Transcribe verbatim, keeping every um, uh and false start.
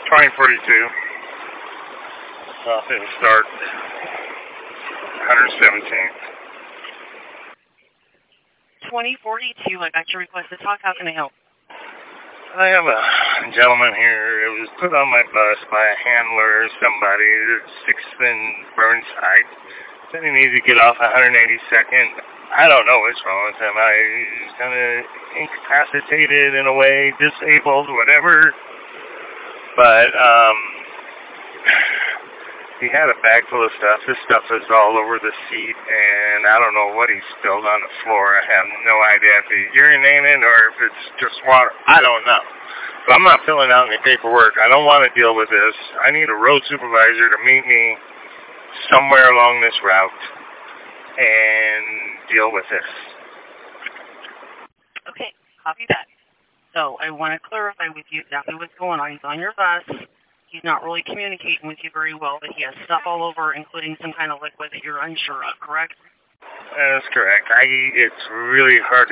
twenty forty-two. Off in start. one seventeen. twenty forty-two, I got your request to talk. How can I help? I have a gentleman here. It was put on my bus by a handler or somebody at sixth and Burnside. Said he needed to get off one eighty-second. I don't know what's wrong with him. I, he's kind of incapacitated in a way, disabled, whatever. But, um, he had a bag full of stuff. His stuff is all over the seat, and I don't know what he spilled on the floor. I have no idea if he's urinating or if it's just water. I don't know. But I'm not filling out any paperwork. I don't want to deal with this. I need a road supervisor to meet me somewhere along this route and deal with this. Okay, copy that. So I want to clarify with you exactly what's going on. He's on your bus. He's not really communicating with you very well, but he has stuff all over, including some kind of liquid that you're unsure of, correct? That's correct. I, it's really hard to